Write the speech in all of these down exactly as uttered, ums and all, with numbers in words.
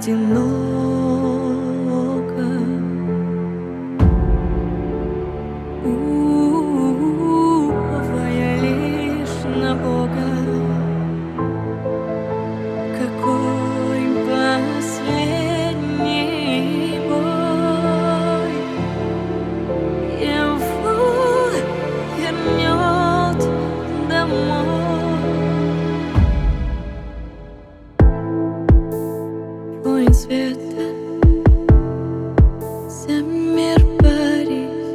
одиноко. Уповая лишь на Бога. Какой последний бой его вернет домой. Воин света, за мир борись,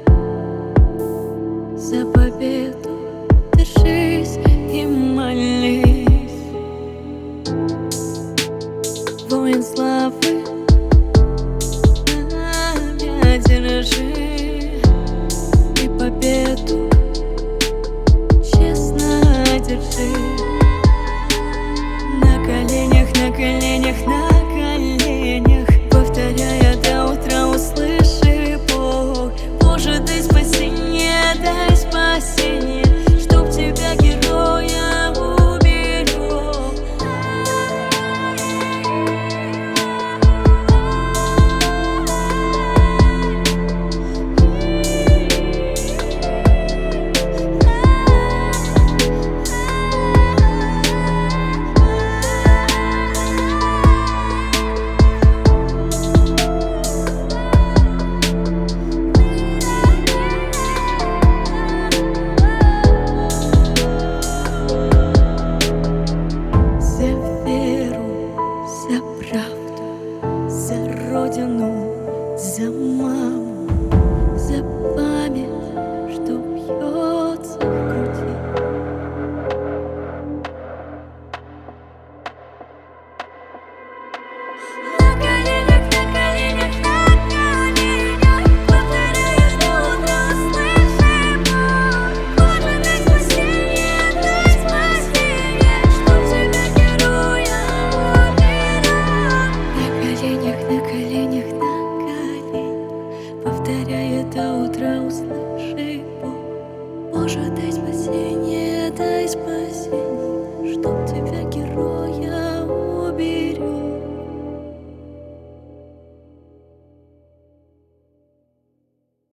за победу держись и молись. Воин славы, знамя держи и победу честно держи. На коленях, на коленях, на